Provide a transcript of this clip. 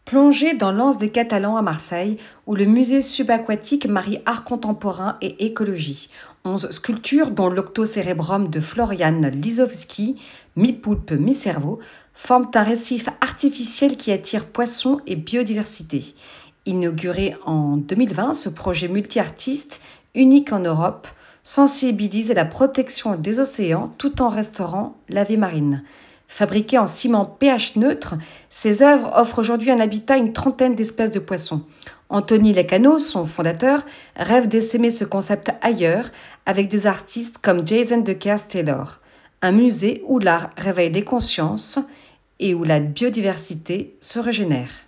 Plongée dans l'Anse des Catalans à Marseille, où le musée subaquatique marie art contemporain et écologie. 11 sculptures, dont l'octocérébrum de Florian Lisowski, mi-poulpe, mi-cerveau, forment un récif artificiel qui attire poissons et biodiversité. Inauguré en 2020, ce projet multi-artiste, unique en Europe, sensibilise à la protection des océans tout en restaurant la vie marine. Fabriquées en ciment pH neutre, ces œuvres offrent aujourd'hui un habitat à une trentaine d'espèces de poissons. Anthony Lecano, son fondateur, rêve d'essaimer ce concept ailleurs avec des artistes comme Jason Decazes-Taylor. Un musée où l'art réveille les consciences et où la biodiversité se régénère.